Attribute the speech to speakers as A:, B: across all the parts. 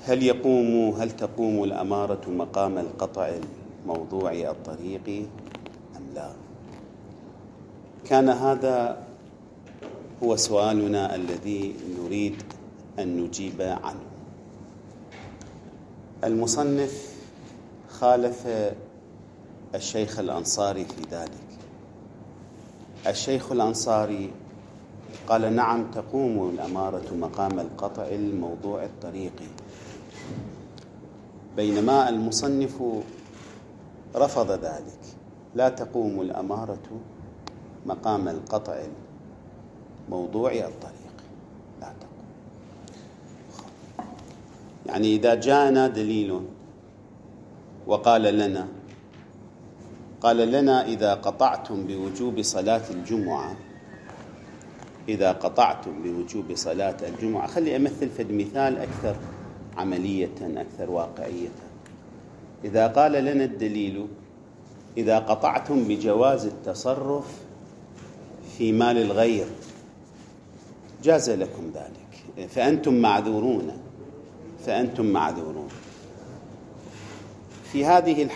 A: هل تقوم الأمارة مقام القطع الموضوعي الطريقي أم لا؟ كان هذا هو سؤالنا الذي نريد أن نجيب عنه. المصنف خالف الشيخ الأنصاري في ذلك. الشيخ الأنصاري قال نعم تقوم الأمارة مقام القطع الموضوع الطريقي، بينما المصنف رفض ذلك، لا تقوم الأمارة مقام القطع الموضوعي الطريقي، لا تقوم. يعني إذا جاءنا دليل وقال لنا إذا قطعتم بوجوب صلاة الجمعة، خلي أمثل فد مثال أكثر عملية أكثر واقعية. إذا قال لنا الدليل إذا قطعتم بجواز التصرف في مال الغير جاز لكم ذلك فأنتم معذورون. في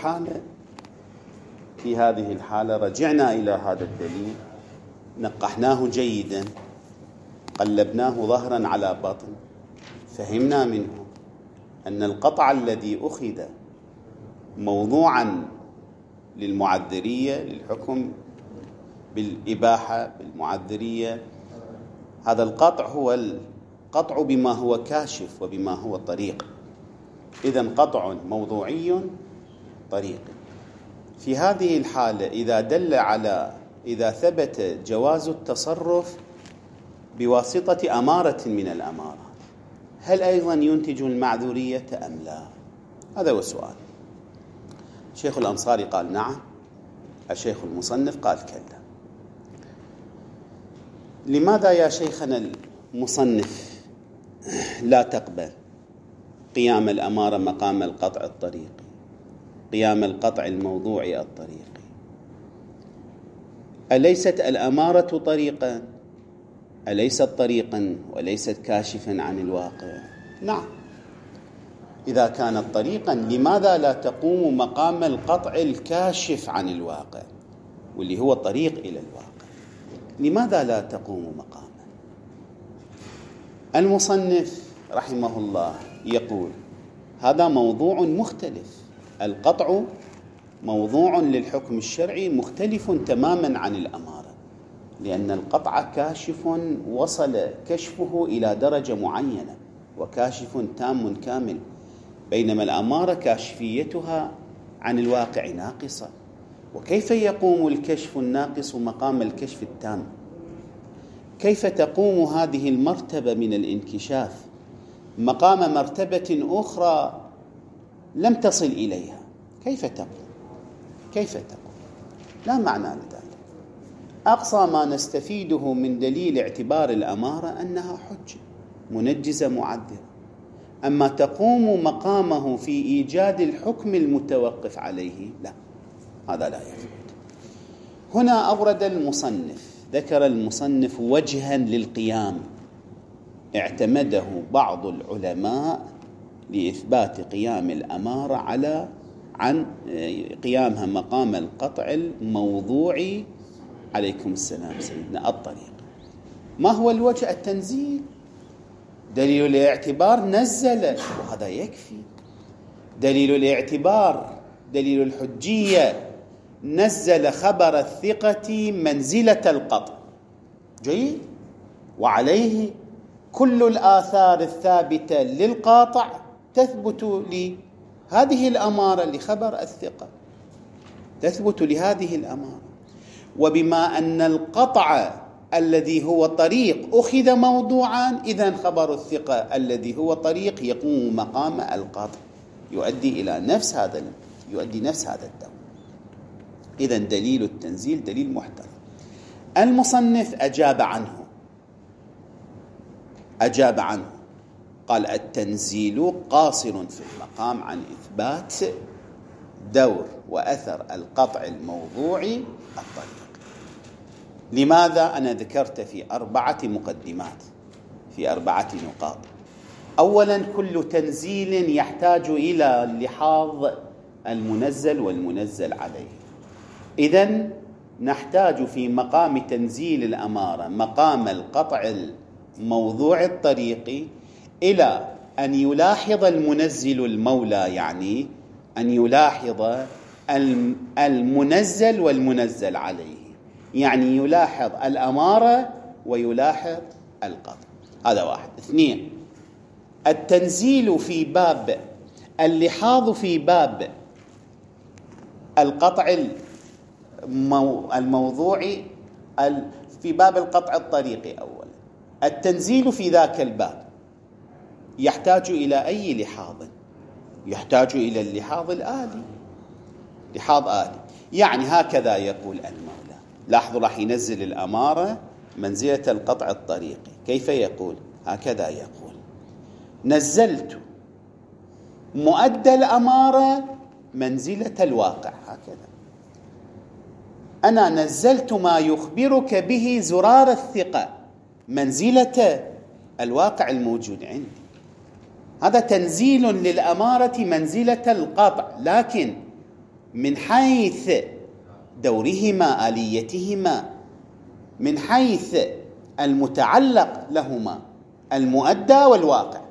A: هذه الحالة رجعنا إلى هذا الدليل، نقحناه جيدا، قلبناه ظهرا على بطن، فهمنا منه أن القطع الذي أخذ موضوعا للمعذرية، للحكم بالإباحة بالمعذرية، هذا القطع هو القطع بما هو كاشف وبما هو طريق، إذن قطع موضوعي طريقي. في هذه الحالة إذا ثبت جواز التصرف بواسطة أمارة من الأمارات، هل أيضا ينتج المعذورية أم لا؟ هذا هو السؤال. الشيخ الأنصاري قال نعم، الشيخ المصنف قال كلا. لماذا يا شيخنا المصنف لا تقبل قيام الأمارة مقام القطع الطريقي، قيام القطع الموضوعي الطريقي؟ أليست الأمارة طريقا؟ أليست طريقا وليست كاشفا عن الواقع؟ نعم. إذا كانت طريقا لماذا لا تقوم مقام القطع الكاشف عن الواقع واللي هو طريق إلى الواقع؟ لماذا لا تقوم مقاما؟ المصنف رحمه الله يقول هذا موضوع مختلف، القطع موضوع للحكم الشرعي مختلف تماما عن الأمارة، لأن القطع كاشف وصل كشفه إلى درجة معينة وكاشف تام كامل، بينما الأمارة كاشفيتها عن الواقع ناقصة. وكيف يقوم الكشف الناقص مقام الكشف التام؟ كيف تقوم هذه المرتبة من الانكشاف مقام مرتبة أخرى لم تصل إليها؟ كيف تقوم؟ لا معنى لذلك. أقصى ما نستفيده من دليل اعتبار الأمارة أنها حجة منجزة معذرة، أما تقوم مقامه في إيجاد الحكم المتوقف عليه لا، هذا لا يثبت. هنا أورد ذكر المصنف وجها للقيام اعتمده بعض العلماء لإثبات قيام الأمارة عن قيامها مقام القطع الموضوعي عليكم السلام سيدنا الطريق. ما هو الوجه؟ التنزيل، دليل الاعتبار نزل وهذا يكفي. دليل الاعتبار دليل الحجية نزل خبر الثقة منزلة القطع، جيد، وعليه كل الآثار الثابتة للقاطع تثبت لهذه الأمارة لخبر الثقة، تثبت لهذه الأمارة. وبما أن القطع الذي هو طريق أخذ موضوعا، إذن خبر الثقة الذي هو طريق يقوم مقام القطع، يؤدي نفس هذا الدور. إذن دليل التنزيل دليل محترم. المصنف أجاب عنه قال التنزيل قاصر في المقام عن إثبات دور وأثر القطع الموضوعي الطريق. لماذا؟ أنا ذكرت في 4 مقدمات، في 4 نقاط. أولا كل تنزيل يحتاج إلى لحاظ المنزل والمنزل عليه. إذن نحتاج في مقام تنزيل الأمارة مقام القطع الموضوع الطريقي إلى أن يلاحظ المنزل المولى، يعني أن يلاحظ المنزل والمنزل عليه، يعني يلاحظ الأمارة ويلاحظ القطع. هذا واحد. اثنين، التنزيل في باب اللحاظ في باب القطع الموضوعي في باب القطع الطريقي. أولا التنزيل في ذاك الباب يحتاج إلى أي لحاظ؟ يحتاج إلى اللحاظ الآلي، لحاظ آلي. يعني هكذا يقول المولى، لاحظوا راح ينزل الأمارة منزلة القطع الطريقي. كيف يقول؟ هكذا يقول: نزلت مؤدى الأمارة منزلة الواقع. هكذا أنا نزلت ما يخبرك به زرار الثقة منزلة الواقع الموجود عندي. هذا تنزيل للأمارة منزلة القطع، لكن من حيث دورهما، آليتهما، من حيث المتعلق لهما، المؤدى والواقع.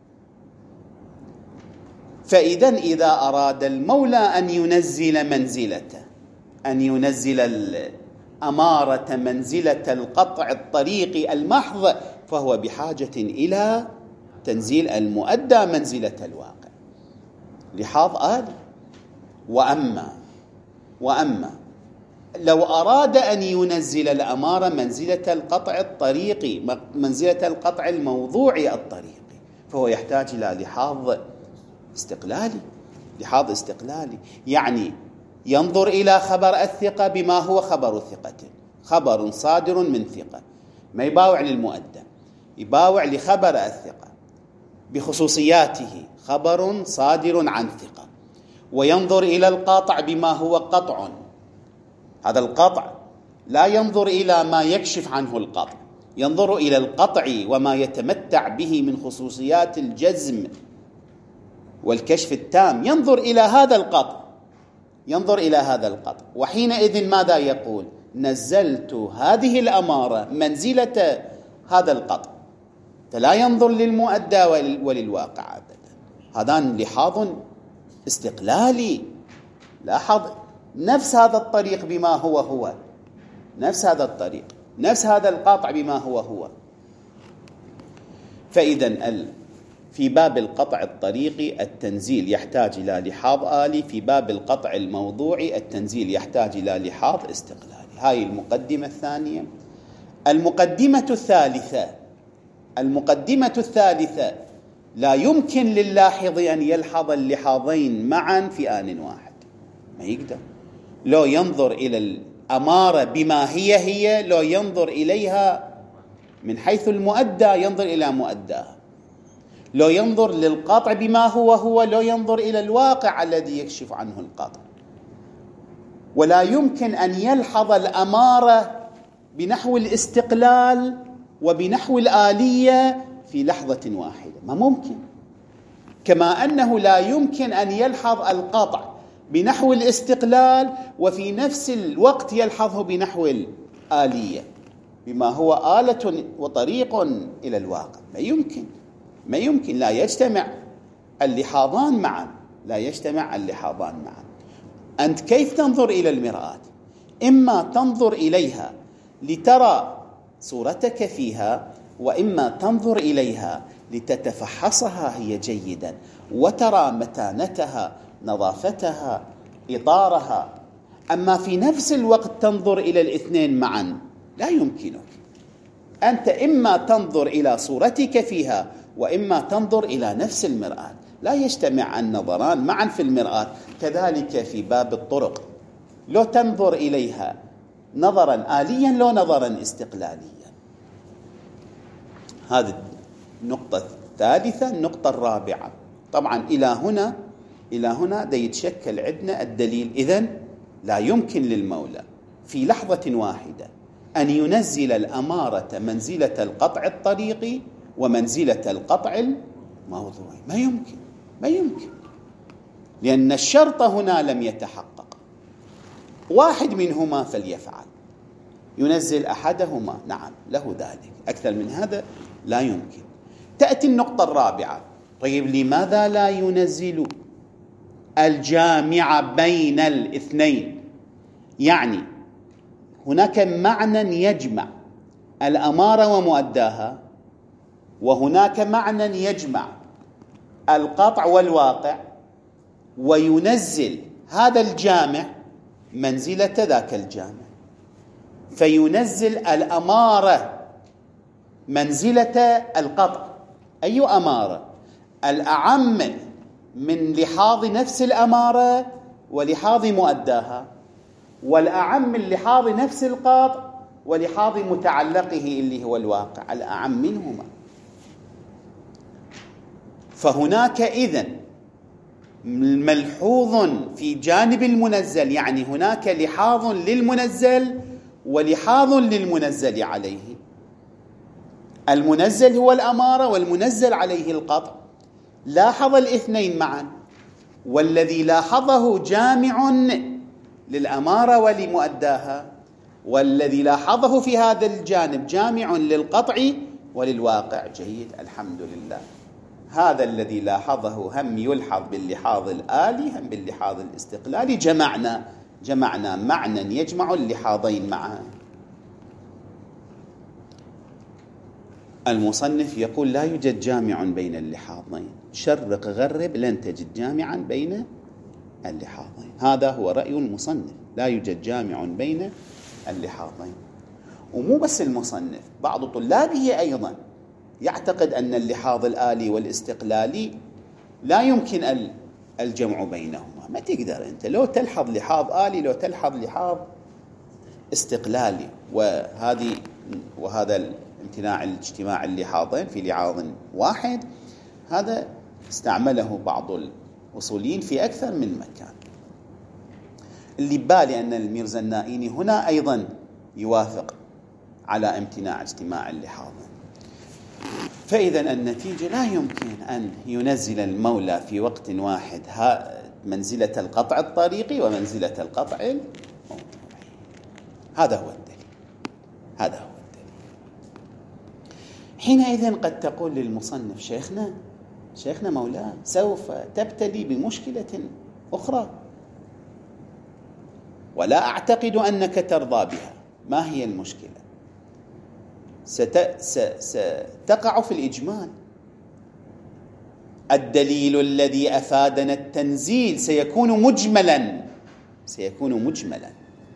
A: إذا أراد المولى أن ينزل منزلته، أن ينزل الأمارة منزلة القطع الطريقي المحض، فهو بحاجة إلى تنزيل المؤدى منزلة الواقع، لحاظ آلي. وأما لو أراد أن ينزل الأمارة منزلة القطع الطريقي، منزلة القطع الموضوعي الطريقي، فهو يحتاج إلى لحاظ استقلالي. يعني ينظر إلى خبر الثقة بما هو خبر ثقة، خبر صادر من ثقة، ما يباوع للمؤدى، يباوع لخبر الثقة بخصوصياته، خبر صادر عن ثقة. وينظر إلى القاطع بما هو قطع، هذا القطع لا ينظر إلى ما يكشف عنه القطع، ينظر إلى القطع وما يتمتع به من خصوصيات الجزم والكشف التام، ينظر إلى هذا القطع. وحينئذ ماذا يقول؟ نزلت هذه الأمارة منزلة هذا القطع، فلا ينظر للمؤدى وللواقع أبدا. هذان لحاظ استقلالي. لاحظ نفس هذا الطريق بما هو، نفس هذا الطريق، نفس هذا القاطع بما هو. فإذا في باب القطع الطريقي التنزيل يحتاج إلى لحاظ آلي، في باب القطع الموضوعي التنزيل يحتاج إلى لحاظ استقلالي. هاي المقدمة الثانية. المقدمة الثالثة لا يمكن للاحظ أن يلحظ اللحاظين معا في آن واحد، ما يقدر. لو ينظر إلى الأمارة بما هي، لو ينظر إليها من حيث المؤدى ينظر إلى مؤداها، لو ينظر للقطع بما هو، لو ينظر إلى الواقع الذي يكشف عنه القطع. ولا يمكن أن يلحظ الأمارة بنحو الاستقلال وبنحو الآلية في لحظة واحدة، ما ممكن. كما أنه لا يمكن أن يلحظ القطع بنحو الاستقلال وفي نفس الوقت يلحظه بنحو الآلية بما هو آلة وطريق إلى الواقع، ما يمكن. لا يجتمع اللحاظان معا. أنت كيف تنظر إلى المرآة؟ إما تنظر إليها لترى صورتك فيها، وإما تنظر إليها لتتفحصها هي جيدا وترى متانتها، نظافتها، إطارها. أما في نفس الوقت تنظر إلى الاثنين معا لا يمكنك. أنت إما تنظر إلى صورتك فيها وإما تنظر إلى نفس المرآة، لا يجتمع النظران معا في المرآة. كذلك في باب الطرق، لو تنظر إليها نظرا آليا لو نظرا استقلاليا. هذه النقطة الثالثة. النقطة الرابعة، طبعا إلى هنا دا يتشكل عندنا الدليل. إذن لا يمكن للمولى في لحظة واحدة أن ينزل الأمارة منزلة القطع الطريقي ومنزلة القطع موضوعي، ما يمكن، لأن الشرط هنا لم يتحقق. واحد منهما فليفعل، ينزل أحدهما، نعم له ذلك، أكثر من هذا لا يمكن. تأتي النقطة الرابعة، طيب لماذا لا ينزل الجامع بين الاثنين؟ يعني هناك معنى يجمع الأمارة ومؤداها، وهناك معنى يجمع القطع والواقع، وينزل هذا الجامع منزلة ذاك الجامع، فينزل الأمارة منزلة القطع. أي أمارة؟ الأعم من لحاظ نفس الأمارة ولحاظ مؤداها، والأعم من لحاظ نفس القطع ولحاظ متعلقه اللي هو الواقع، الأعم منهما. فهناك إذن ملحوظ في جانب المنزل، يعني هناك لحاظ للمنزل ولحاظ للمنزل عليه. المنزل هو الأمارة والمنزل عليه القطع، لاحظ الاثنين معا، والذي لاحظه جامع للأمارة ولمؤداها، والذي لاحظه في هذا الجانب جامع للقطع وللواقع. جيد، الحمد لله. هذا الذي لاحظه هم يلحظ باللحاظ الآلي هم باللحاظ الاستقلالي، جمعنا معنى يجمع اللحاظين معا. المصنف يقول لا يوجد جامع بين اللحاظين، شرق غرب لن تجد جامعا بين اللحاظين. هذا هو رأي المصنف، لا يوجد جامع بين اللحاظين. ومو بس المصنف، بعض طلابه أيضا يعتقد أن اللحاظ الآلي والاستقلالي لا يمكن الجمع بينهما. ما تقدر أنت لو تلحظ لحاظ آلي لو تلحظ لحاظ استقلالي، وهذا امتناع الاجتماع اللحاظين في لحاظ واحد، هذا استعمله بعض الأصوليين في أكثر من مكان. اللي بالي أن الميرزا النائيني هنا أيضا يوافق على امتناع اجتماع اللحاظين. فإذا النتيجة لا يمكن أن ينزل المولى في وقت واحد منزلة القطع الطريقي ومنزلة القطع الموضوعي. هذا هو الدليل. حينئذ قد تقول للمصنف شيخنا مولاي سوف تبتلي بمشكلة أخرى ولا أعتقد أنك ترضى بها. ما هي المشكلة؟ ستقع في الإجمال. الدليل الذي أفادنا التنزيل سيكون مجملا.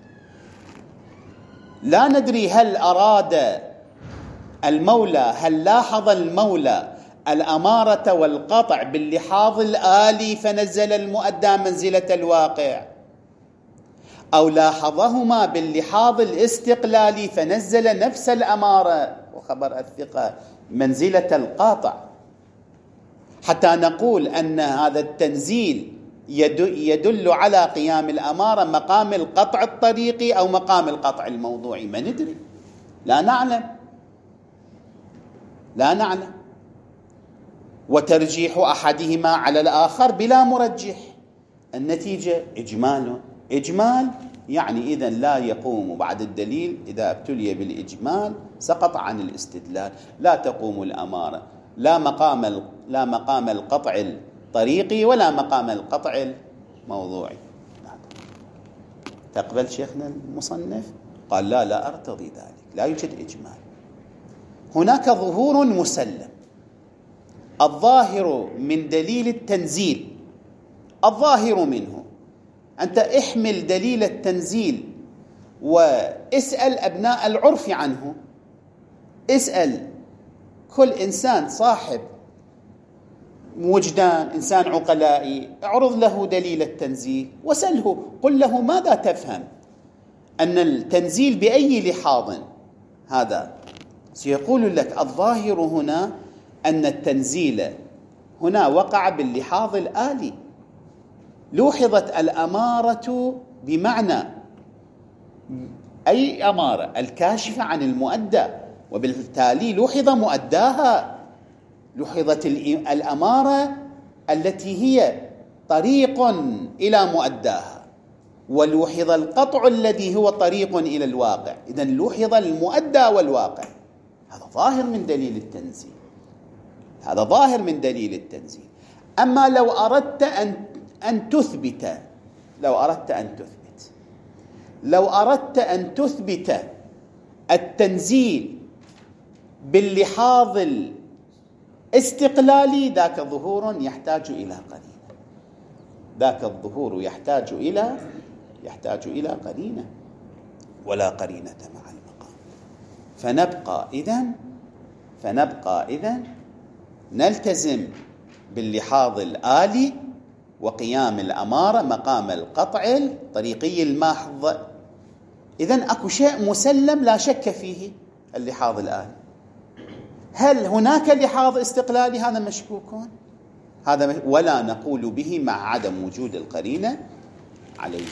A: لا ندري هل أراد المولى، هل لاحظ المولى الأمارة والقطع باللحاظ الآلي فنزل المؤدى منزلة الواقع، أو لاحظهما باللحاظ الاستقلالي فنزل نفس الأمارة وخبر الثقة منزلة القاطع، حتى نقول أن هذا التنزيل يدل على قيام الأمارة مقام القطع الطريقي أو مقام القطع الموضوعي. ما ندري، لا نعلم. وترجيح أحدهما على الآخر بلا مرجح. النتيجة إجمال، يعني إذن لا يقوم بعد الدليل إذا ابتلي بالإجمال سقط عن الاستدلال. لا تقوم الأمارة، لا مقام القطع الطريقي ولا مقام القطع الموضوعي. تقبل شيخنا المصنف؟ قال لا أرتضي ذلك، لا يوجد إجمال. هناك ظهور مسلم، الظاهر من دليل التنزيل، الظاهر منه. أنت احمل دليل التنزيل واسأل أبناء العرف عنه، اسأل كل إنسان صاحب وجدان، إنسان عقلائي، اعرض له دليل التنزيل وسأله، قل له ماذا تفهم أن التنزيل بأي لحاظ هذا؟ سيقول لك الظاهر هنا أن التنزيل هنا وقع باللحاظ الآلي، لوحظت الأمارة بمعنى أي أمارة؟ الكاشفة عن المؤدى، وبالتالي لوحظ مؤداها. لوحظت الأمارة التي هي طريق إلى مؤداها، ولوحظ القطع الذي هو طريق إلى الواقع. إذن لوحظ المؤدى والواقع. هذا ظاهر من دليل التنزيل، هذا ظاهر من دليل التنزيل. أما لو أردت أن تثبت لو أردت أن تثبت التنزيل باللحاظ الاستقلالي، ذاك ظهور يحتاج إلى قرينة، ذاك الظهور يحتاج إلى قرينة، ولا قرينة مع المقام. فنبقى إذن نلتزم باللحاظ الآلي وقيام الأمارة مقام القطع الطريقي المحض. إذن أكو شيء مسلم لا شك فيه، اللحاظ الآلي. هل هناك لحاظ استقلالي؟ هذا مشكوك، ولا نقول به مع عدم وجود القرينة عليه.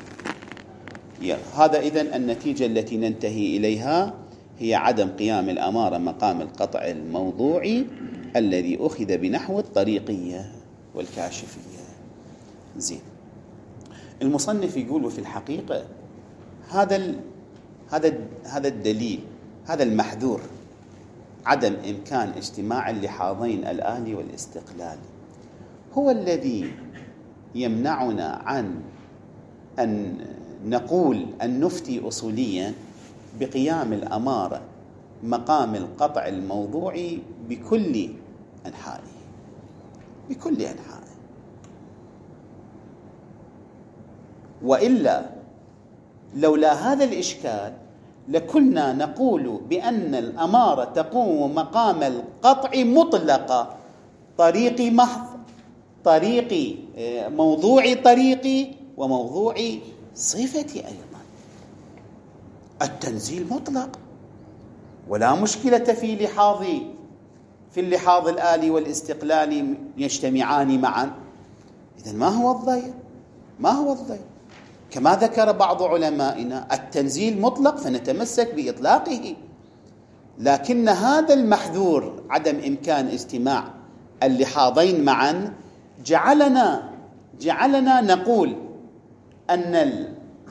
A: هذا إذن النتيجة التي ننتهي إليها هي عدم قيام الأمارة مقام القطع الموضوعي الذي أخذ بنحو الطريقية والكاشفية. زين، المصنف يقول وفي الحقيقة هذا الدليل، هذا المحذور، عدم إمكان اجتماع اللحاظين الآلي والاستقلالي، هو الذي يمنعنا عن أن نقول أن نفتي أصوليا بقيام الأمارة مقام القطع الموضوعي بكل أنحائه. وإلا لولا هذا الإشكال لكنا نقول بأن الأمارة تقوم مقام القطع مطلقة، طريقي محض، طريقي موضوعي طريقي، وموضوعي صفتي أيضا. التنزيل مطلق ولا مشكلة في اللحاظ الآلي والاستقلالي يجتمعان معا. إذن ما هو الضير؟ كما ذكر بعض علمائنا التنزيل مطلق فنتمسك بإطلاقه، لكن هذا المحذور عدم إمكان اجتماع اللحاظين معا جعلنا نقول أن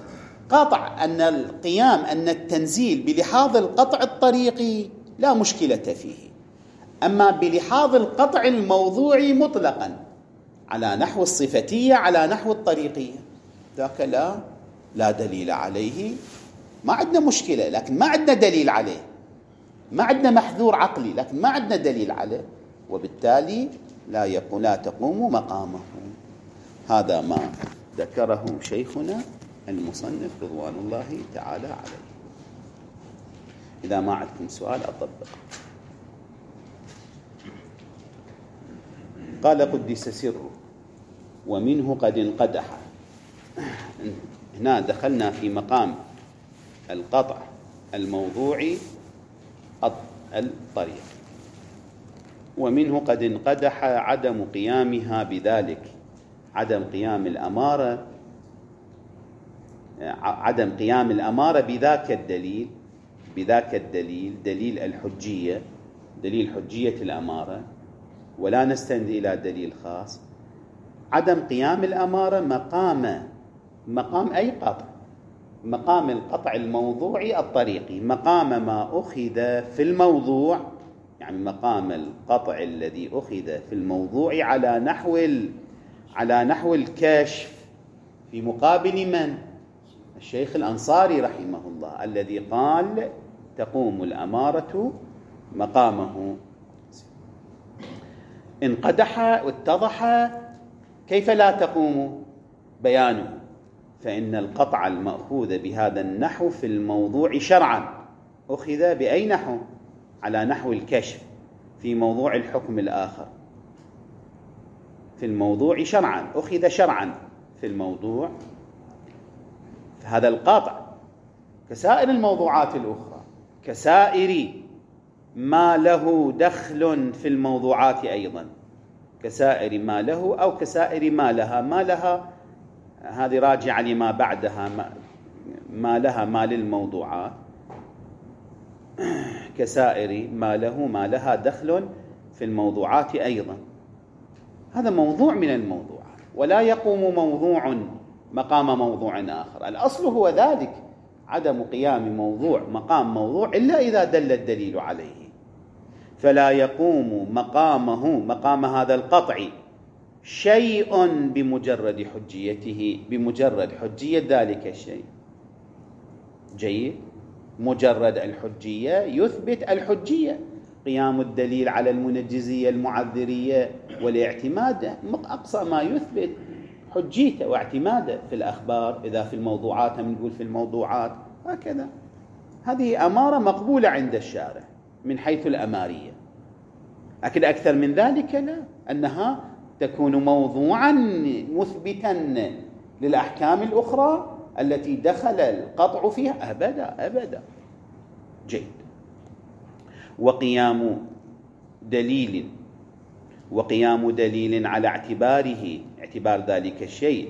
A: التنزيل بلحاظ القطع الطريقي لا مشكلة فيه، أما بلحاظ القطع الموضوعي مطلقا على نحو الصفتية على نحو الطريقية، ذاك لا دليل عليه. ما عندنا مشكلة، لكن ما عندنا دليل عليه، ما عندنا محذور عقلي لكن ما عندنا دليل عليه، وبالتالي لا تقوم مقامه. هذا ما ذكره شيخنا المصنف رضوان الله تعالى عليه. إذا ما عندكم سؤال أطبق. قال قدس سره ومنه قد انقدح. هنا دخلنا في مقام القطع الموضوعي الطريق. ومنه قد انقدح عدم قيامها بذلك، عدم قيام الأمارة بذاك الدليل دليل الحجية، دليل حجية الأمارة، ولا نستند إلى دليل خاص. عدم قيام الأمارة مقام أي قطع، مقام القطع الموضوعي الطريقي، مقام ما أخذ في الموضوع، يعني مقام القطع الذي أخذ في الموضوع على نحو الكشف، في مقابل من؟ الشيخ الأنصاري رحمه الله الذي قال تقوم الأمارة مقامه. انقدح واتضح كيف لا تقوم بيانه، فإن القطع المأخوذ بهذا النحو في الموضوع شرعا أخذ بأي نحو؟ على نحو الكشف في موضوع الحكم الآخر، في الموضوع شرعا أخذ شرعا في الموضوع. هذا القطع كسائر الموضوعات الأخرى، كسائر ما له دخل في الموضوعات أيضا، كسائر ما له أو كسائر ما لها هذه راجعة لما بعدها، ما لها ما للموضوعات، كسائر ما له ما لها دخل في الموضوعات أيضا. هذا موضوع من الموضوعات، ولا يقوم موضوع مقام موضوع آخر. الأصل هو ذلك، عدم قيام موضوع مقام موضوع إلا إذا دل الدليل عليه. فلا يقوم مقام هذا القطع شيء بمجرد حجيته، بمجرد حجية ذلك الشيء. جيد، مجرد الحجية يثبت الحجية، قيام الدليل على المنجزية المعذرية والاعتماد أقصى ما يثبت حجيته واعتماده في الأخبار. إذا في الموضوعات هم نقول في الموضوعات هكذا. هذه أمارة مقبولة عند الشارع من حيث الأمارية، لكن أكثر من ذلك لا، أنها تكون موضوعا مثبتا للأحكام الأخرى التي دخل القطع فيها. أبدا أبدا. جيد. وقيام دليل على اعتبار ذلك الشيء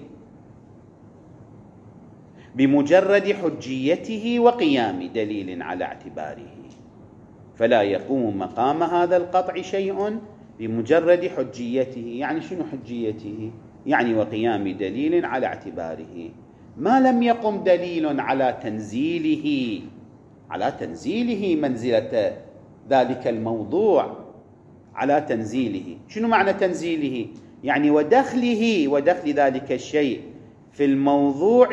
A: بمجرد حجيته وقيام دليل على اعتباره. فلا يقوم مقام هذا القطع شيء بمجرد حجيته. يعني شنو حجيته؟ يعني وقيام دليل على اعتباره. ما لم يقم دليل على تنزيله منزلة ذلك الموضوع، على تنزيله. شنو معنى تنزيله؟ يعني ودخل ذلك الشيء في الموضوع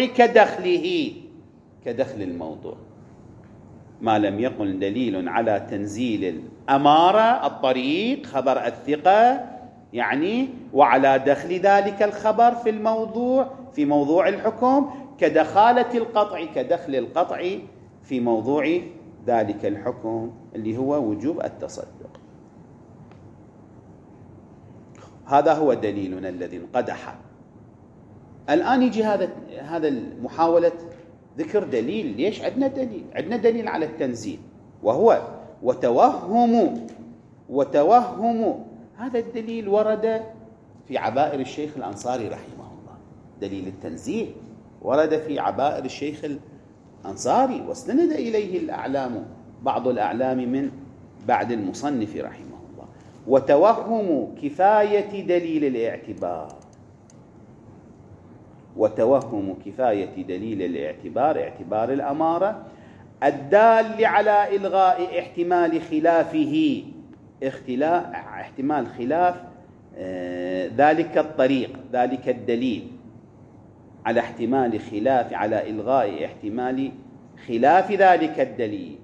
A: كدخل الموضوع. ما لم يقل دليل على تنزيل الأمارة، الطريق، خبر الثقة، يعني وعلى دخل ذلك الخبر في موضوع الحكم كدخل القطع في موضوع ذلك الحكم اللي هو وجوب التصدق. هذا هو دليلنا الذي انقدح. الآن يجي هذا المحاولة ذكر دليل. ليش عندنا دليل على التنزيل، وهو وتوهم هذا الدليل ورد في عبائر الشيخ الأنصاري رحمه الله. دليل التنزيل ورد في عبائر الشيخ الأنصاري، واستند إليه بعض الأعلام من بعد المصنف رحمه الله. وتوهم كفاية دليل الاعتبار، اعتبار الأمارة الدال على إلغاء احتمال خلافه، احتمال خلاف ذلك الطريق، ذلك الدليل، على إلغاء احتمال خلاف ذلك الدليل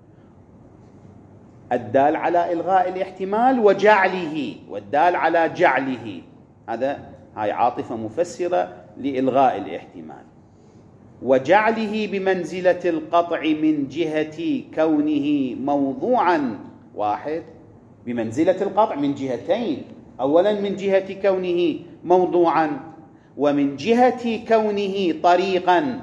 A: الدال على إلغاء الاحتمال والدال على جعله. هاي عاطفة مفسرة لإلغاء الاحتمال. وجعله بمنزلة القطع من جهة كونه موضوعا. واحد، بمنزلة القطع من جهتين. أولا من جهة كونه موضوعا، ومن جهة كونه طريقا،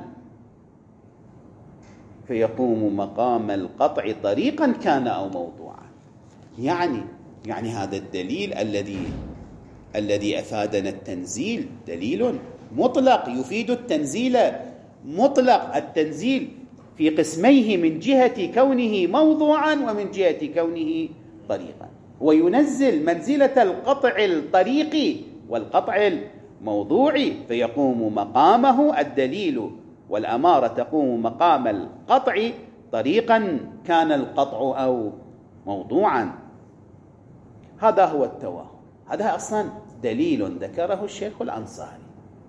A: فيقوم مقام القطع طريقا كان أو موضوعا. يعني هذا الدليل الذي أفادنا التنزيل دليل مطلق يفيد التنزيل مطلق. التنزيل في قسميه من جهة كونه موضوعا ومن جهة كونه طريقا، وينزل منزلة القطع الطريقي والقطع الموضوعي، فيقوم مقامه الدليل، والأمارة تقوم مقام القطع طريقا كان القطع أو موضوعا. هذا هو التوهم. هذا أصلا دليل ذكره الشيخ الأنصاري.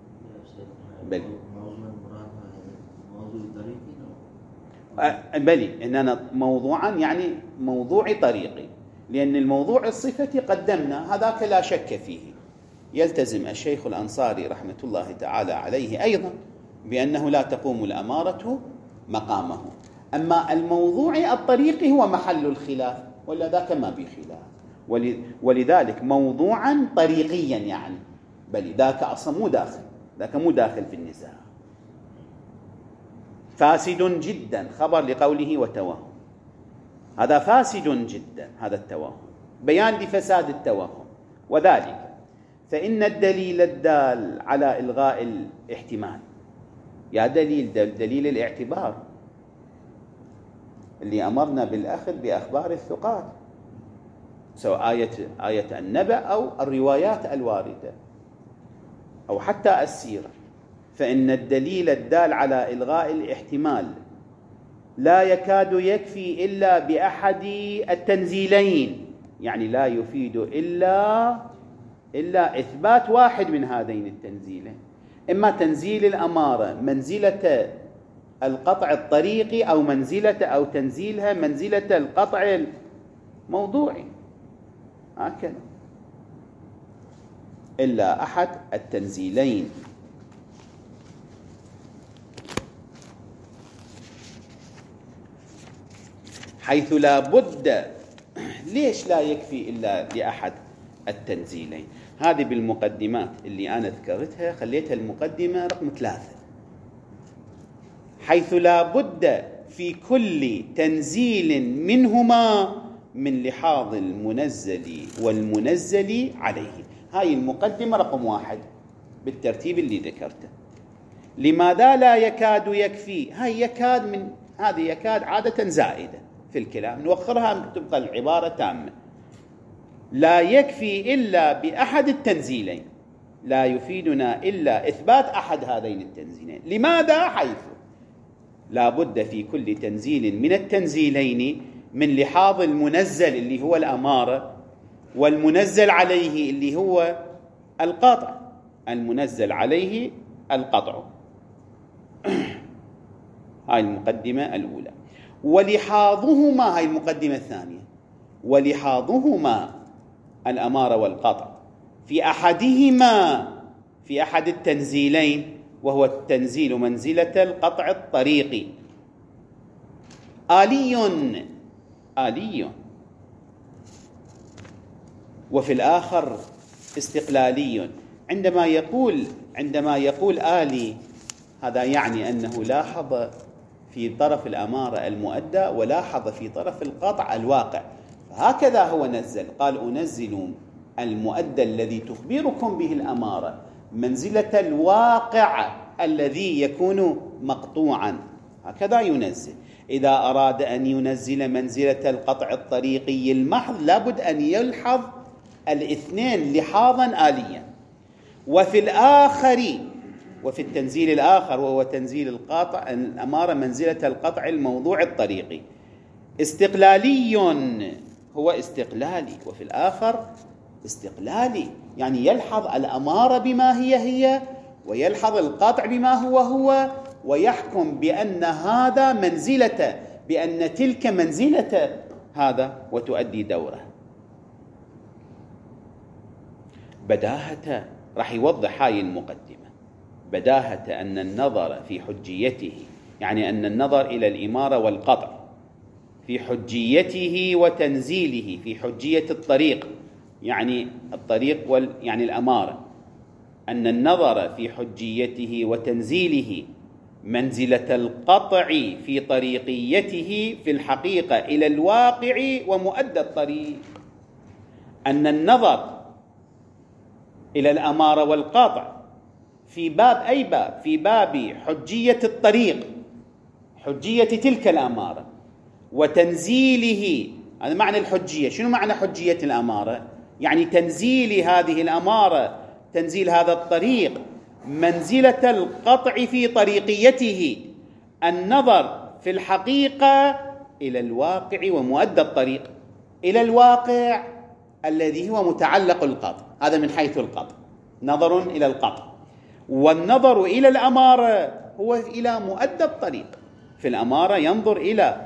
A: بلي إننا موضوعا يعني موضوع طريقي، لأن الموضوع الصفة قدمنا هذاك لا شك فيه. يلتزم الشيخ الأنصاري رحمة الله تعالى عليه أيضا بأنه لا تقوم الأمارة مقامه. أما الموضوع الطريقي هو محل الخلاف، ولا ذاك ما بخلاف. ولذلك موضوعا طريقيا يعني، بل ذاك أصلا مو داخل في النزاع. فاسد جدا خبر لقوله وتوهم، هذا فاسد جدا، هذا التوهم بيان لفساد التوهم. وذلك فإن الدليل الدال على إلغاء الاحتمال، يا دليل الاعتبار اللي أمرنا بالأخذ بأخبار الثقات، سواء آية النبأ أو الروايات الواردة أو حتى السيرة، فإن الدليل الدال على إلغاء الاحتمال لا يكاد يكفي إلا بأحد التنزيلين، يعني لا يفيد إلا إثبات واحد من هذين التنزيلين، إما تنزيل الأمارة منزلة القطع الطريقي أو تنزيلها منزلة القطع الموضوعي، هكذا إلا أحد التنزيلين. حيث لا بد، ليش لا يكفي إلا لأحد التنزيلين؟ هذه بالمقدمات اللي أنا ذكرتها، خليتها المقدمة رقم 3. حيث لا بد في كل تنزيل منهما من لحاظ المنزل والمنزل عليه. هاي المقدمة رقم 1 بالترتيب اللي ذكرته. لماذا لا يكاد يكفي؟ هذه يكاد عادة زائدة في الكلام، نوخرها تبقى العبارة تامة. لا يكفي إلا بأحد التنزيلين، لا يفيدنا إلا إثبات أحد هذين التنزيلين. لماذا؟ حيث لا بد في كل تنزيل من التنزيلين من لحاظ المنزل اللي هو الأمارة، والمنزل عليه اللي هو القطع، المنزل عليه القطع. هاي المقدمة الأولى. ولحاظهما، هاي المقدمة الثانية، ولحاظهما الأمارة والقطع في أحدهما، في أحد التنزيلين، وهو التنزيل منزلة القطع الطريقي، آلي، وفي الآخر استقلالي. عندما يقول آلي، هذا يعني أنه لاحظ في طرف الأمارة المؤدى ولاحظ في طرف القطع الواقع، هكذا هو نزل. قال أنزل المؤدى الذي تخبركم به الأمارة منزلة الواقع الذي يكون مقطوعا، هكذا ينزل. إذا أراد أن ينزل منزلة القطع الطريقي المحض لابد أن يلحظ الاثنين لحاظا آليا. وفي التنزيل الآخر، وهو تنزيل القطع الأمارة منزلة القطع الموضوع الطريقي، استقلالي، هو استقلالي، وفي الآخر استقلالي، يعني يلحظ الأمارة بما هي ويلحظ القطع بما هو، ويحكم بأن هذا منزلة، بأن تلك منزلة هذا وتؤدي دوره. بداهة، راح يوضح هاي المقدمة، بداهة أن النظر في حجيته، يعني أن النظر إلى الإمارة والقطع في حجيته وتنزيله، في حجية الطريق، يعني الطريق يعني الأمارة، أن النظر في حجيته وتنزيله منزلة القطع في طريقيته في الحقيقة إلى الواقع ومؤدى الطريق. أن النظر إلى الأمارة والقطع في باب أي باب؟ في باب حجية الطريق، حجية تلك الأمارة وتنزيله. هذا معنى الحجية. شنو معنى حجية الأمارة؟ يعني تنزيل هذه الأمارة، تنزيل هذا الطريق منزلة القطع في طريقيته، النظر في الحقيقة إلى الواقع ومؤدى الطريق، إلى الواقع الذي هو متعلق القطع، هذا من حيث القطع، نظر إلى القطع. والنظر إلى الأمارة هو إلى مؤدى الطريق. في الأمارة ينظر إلى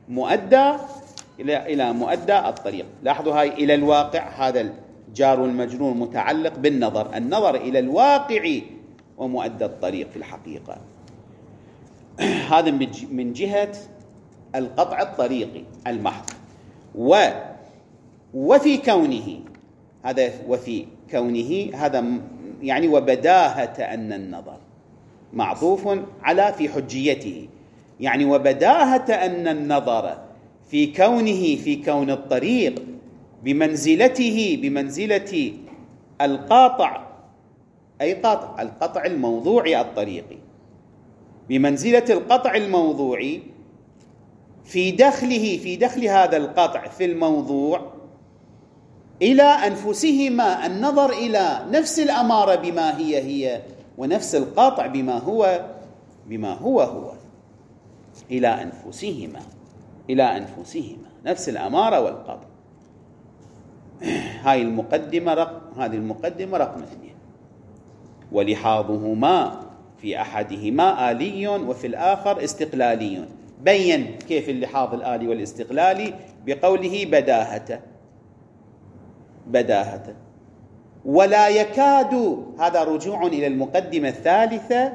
A: مؤدى الطريق. لاحظوا هاي إلى الواقع، هذا الجار والمجرور متعلق بالنظر، النظر إلى الواقع ومؤدى الطريق في الحقيقة. هذا من جهة القطع الطريقي المحض. وفي كونه هذا يعني وبداهة أن النظر معطوف على في حجيته، يعني وبداهة أن النظر في كون الطريق بمنزلة القاطع، أي القطع الموضوعي الطريقي، بمنزلة القطع الموضوعي في دخل هذا القطع في الموضوع، إلى أنفسهما، النظر إلى نفس الأمارة بما هي ونفس القطع بما هو إلى أنفسهما نفس الأمارة والقطع. هذه المقدمة رقم 2. ولحاظهما في أحدهما آلي وفي الآخر استقلالي. بين كيف اللحاظ الآلي والاستقلالي بقوله بداهة. ولا يكاد، هذا رجوع إلى المقدمة الثالثة،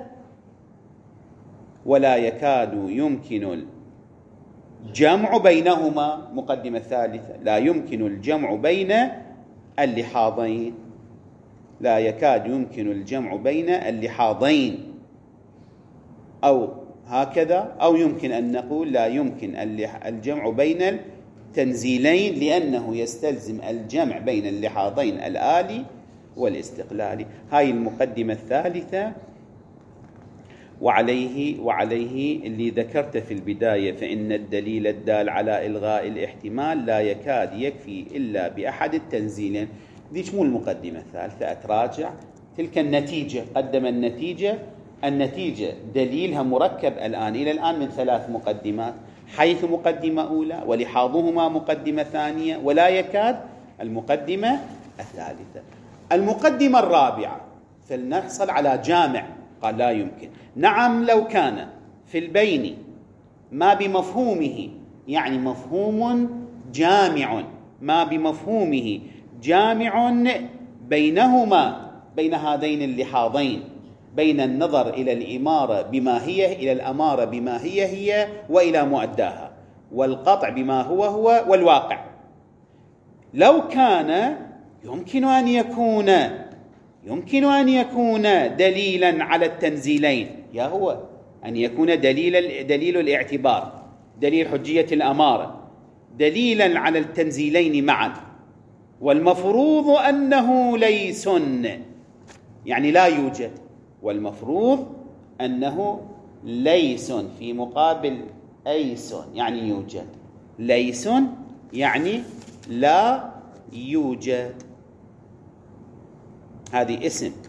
A: ولا يكاد يمكن الجمع بينهما. مقدمة الثالثة: لا يمكن الجمع بين اللحاظين، لا يكاد يمكن الجمع بين اللحاظين، أو هكذا، أو يمكن أن نقول لا يمكن الجمع بين التنزيلين، لأنه يستلزم الجمع بين اللحاظين الآلي والاستقلالي. هاي المقدمة الثالثة. وعليه اللي ذكرت في البداية، فإن الدليل الدال على إلغاء الاحتمال لا يكاد يكفي إلا بأحد التنزيلين. ذيش مو المقدمة الثالثة، أتراجع تلك النتيجة. قدم النتيجة دليلها مركب إلى الآن من 3 مقدمات، حيث مقدمة أولى، ولحاظهما مقدمة ثانية، ولا يكاد المقدمة الثالثة. المقدمة الرابعة فلنحصل على جامع. قال لا يمكن. نعم، لو كان في البين ما بمفهومه، يعني مفهوم جامع، ما بمفهومه جامع بينهما، بين هذين اللحاظين، بين النظر إلى الإمارة بما هي، إلى الأمارة بما هي وإلى مؤداها، والقطع بما هو والواقع. لو كان يمكن أن يكون دليلا على التنزيلين، هو أن يكون دليل الاعتبار، دليل حجية الأمارة، دليلا على التنزيلين معا. والمفروض أنه ليس، يعني لا يوجد. والمفروض أنه ليس في مقابل أيس، يعني يوجد. ليس يعني لا يوجد. هذه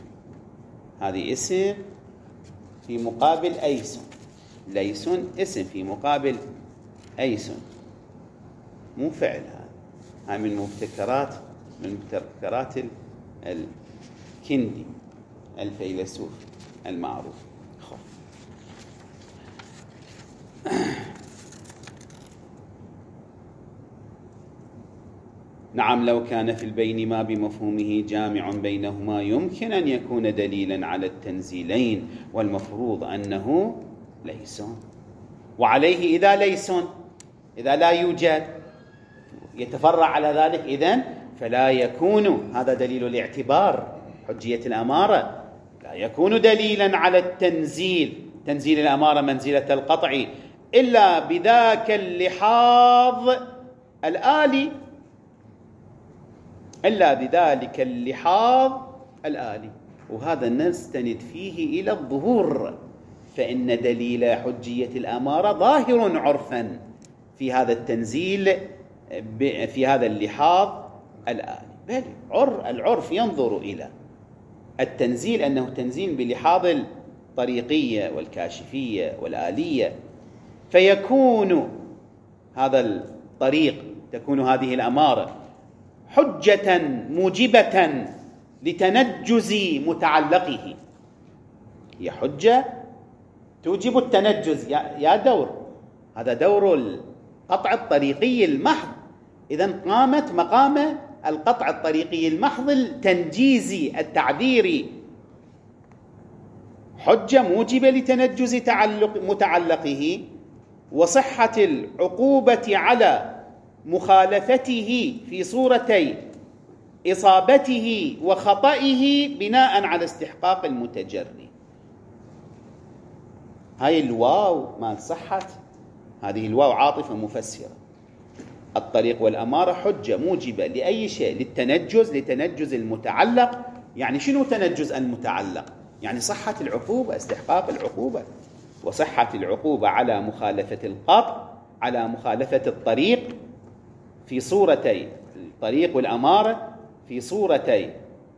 A: اسم في مقابل أيس. ليس اسم في مقابل أيس، مو فعل. هذا من مبتكرات الكندي الفيلسوف المعروف. نعم، لو كان في البين ما بمفهومه جامع بينهما يمكن أن يكون دليلا على التنزيلين، والمفروض أنه ليس. وعليه إذا لا يوجد يتفرع على ذلك، إذن فلا يكون، هذا دليل الاعتبار، حجية الأمارة، لا يكون دليلا على تنزيل الأمارة منزلة القطع إلا بذاك اللحاظ الآلي، وهذا نستند فيه إلى الظهور، فإن دليل حجية الأمارة ظاهر عرفا في هذا التنزيل، في هذا اللحاظ الآلي. بل العرف ينظر إلى التنزيل أنه تنزيل بلحاظ الطريقية والكاشفية والآلية، فيكون هذا الطريق، تكون هذه الأمارة حجة موجبة لتنجز متعلقه. هي حجة توجب التنجز، هذا دور القطع الطريقي المحض. إذن قامت مقام القطع الطريقي المحض التنجيزي التعذيري، حجة موجبة لتنجز متعلقه وصحة العقوبة على مخالفته في صورتي إصابته وخطئه بناء على استحقاق المتجري. هاي الواو مال صحة، هذه الواو عاطفة مفسرة. الطريق والأمارة حجة موجبة لأي شيء، لتنجز المتعلق. يعني شنو تنجز المتعلق؟ يعني صحة العقوبة، استحقاق العقوبة، وصحة العقوبة على مخالفة القطع، على مخالفة الطريق في صورتي الطريق والأمارة في صورتي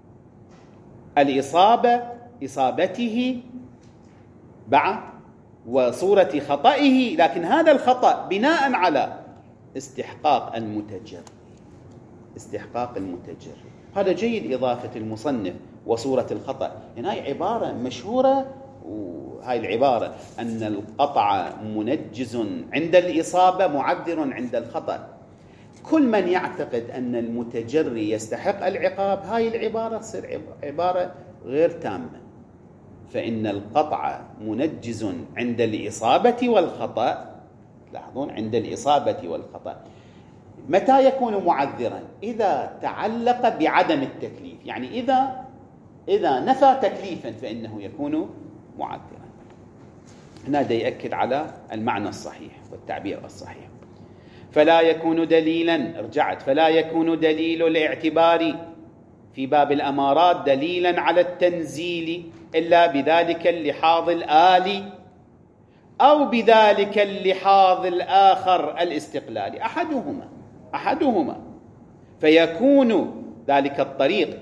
A: الإصابة، إصابته بعد، وصورة خطئه، لكن هذا الخطأ بناء على استحقاق المتجري. استحقاق المتجري هذا جيد إضافة المصنف وصورة الخطأ، يعني هاي عبارة مشهورة، وهاي العبارة أن القطع منجز عند الإصابة معذر عند الخطأ. كل من يعتقد أن المتجري يستحق العقاب، هاي العبارة تصير عبارة غير تامة. فإن القطع منجز عند الإصابة والخطأ، لاحظون عند الإصابة والخطأ. متى يكون معذرا؟ إذا تعلق بعدم التكليف، يعني إذا نفى تكليفا فإنه يكون معذرا. هنا دا يأكد على المعنى الصحيح والتعبير الصحيح. فلا يكون دليلا، رجعت، فلا يكون دليل الاعتبار في باب الأمارات دليلا على التنزيل إلا بذلك اللحاظ الآلي أو بذلك اللحاظ الآخر الاستقلالي، أحدهما، فيكون ذلك الطريق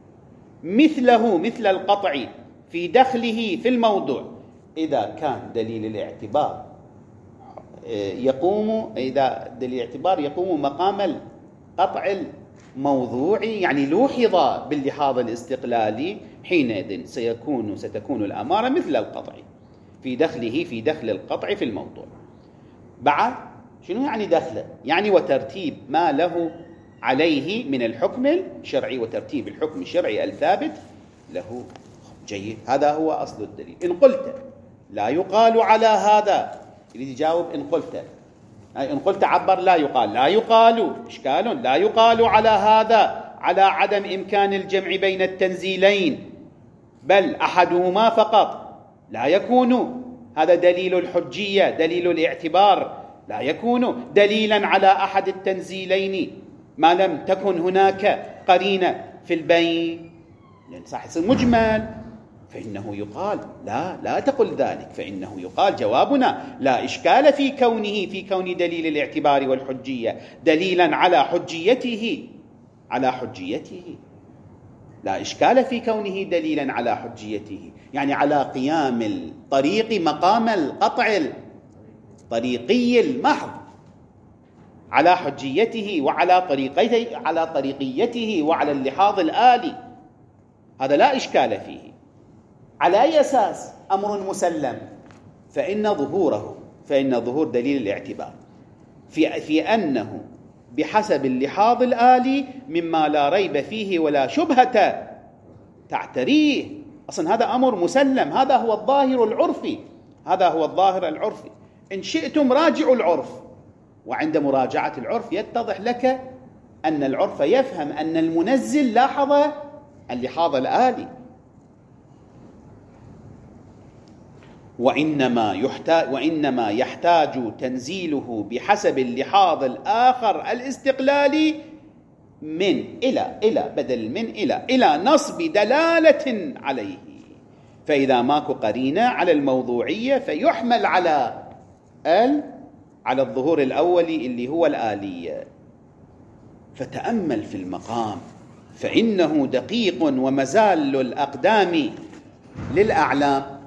A: مثل القطع في دخله في الموضوع إذا كان دليل الاعتبار يقوم مقام القطع الموضوعي، يعني لوحظ باللحاظ الاستقلالي، حينئذ ستكون الأمارة مثل القطع في دخله، في دخل القطع في الموضوع. بعد شنو يعني دخله؟ يعني وترتيب ما له عليه من الحكم الشرعي، وترتيب الحكم الشرعي الثابت له. جيد، هذا هو أصل الدليل. إن قلت لا يقال على هذا، يريد يجاوب إن قلت عبر لا يقال إشكال، لا يقال على هذا على عدم إمكان الجمع بين التنزيلين، بل أحدهما فقط، لا يكون هذا دليل الحجية، دليل الاعتبار، لا يكون دليلا على أحد التنزيلين ما لم تكن هناك قرينة في البين، لأن صح يصير مجمل. فإنه يقال لا تقل ذلك، فإنه يقال جوابنا لا إشكال في كون دليل الاعتبار والحجية دليلا على حجيته، لا إشكال في كونه دليلا على حجيته، يعني على قيام الطريق مقام القطع الطريقي المحض، على حجيته وعلى طريقيته وعلى اللحاظ الآلي، هذا لا إشكال فيه. على أي أساس؟ أمر مسلم، فإن ظهور دليل الاعتبار في أنه بحسب اللحاظ الآلي مما لا ريب فيه ولا شبهة تعتريه. أصلا هذا أمر مسلم، هذا هو الظاهر العرفي. إن شئتم راجعوا العرف، وعند مراجعة العرف يتضح لك أن العرف يفهم أن المنزل لاحظ اللحاظ الآلي، وإنما يحتاج تنزيله بحسب اللحاظ الآخر الاستقلالي من إلى بدل من إلى نصب دلالة عليه. فإذا ماكو قرينة على الموضوعية فيحمل على الظهور الأولي اللي هو الآلية. فتأمل في المقام، فإنه دقيق ومزال الأقدام للأعلام،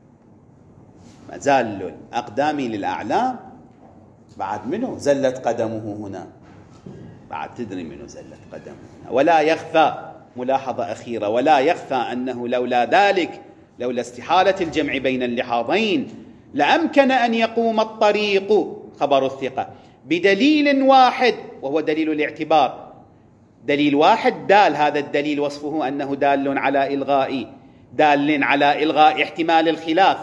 A: مزال الأقدام للأعلام. بعد منه زلت قدمه هنا، بعد تدري منه زلت قدمه هنا. ولا يخفى، ملاحظة أخيرة، ولا يخفى أنه لولا ذلك، لولا استحالة الجمع بين اللحاظين، لأمكن أن يقوم الطريق خبر الثقة بدليل واحد وهو دليل الاعتبار. دليل واحد دال، هذا الدليل وصفه أنه دال على إلغاء احتمال الخلاف،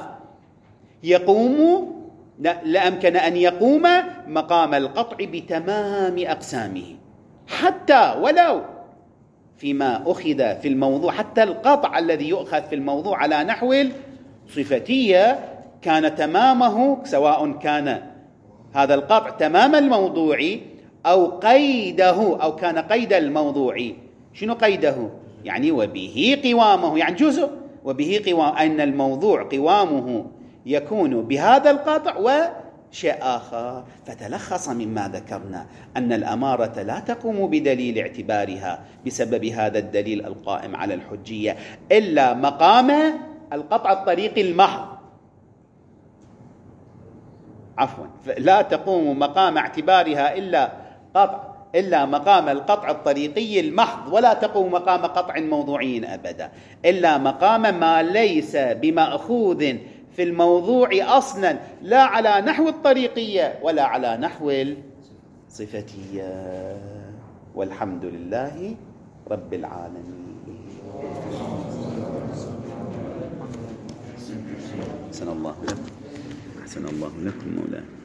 A: لأمكن أن يقوم مقام القطع بتمام أقسامه، حتى ولو فيما أخذ في الموضوع، حتى القطع الذي يؤخذ في الموضوع على نحو الصفتية كان تمامه، سواء كان هذا القطع تمام الموضوع أو قيده، أو كان قيد الموضوع. شنو قيده؟ يعني وبه قوامه، يعني جزء وبه قوام، أن الموضوع قوامه يكون بهذا القطع شيء آخر. فتلخص مما ذكرنا أن الأمارة لا تقوم بدليل اعتبارها بسبب هذا الدليل القائم على الحجية إلا مقام القطع الطريقي المحض. عفوا، لا تقوم مقام اعتبارها إلا مقام القطع الطريقي المحض، ولا تقوم مقام قطع موضوعي أبدا، إلا مقام ما ليس بمأخوذ في الموضوع أصلا، لا على نحو الطريقية ولا على نحو الصفتية. والحمد لله رب العالمين. أحسن الله لكم مولانا.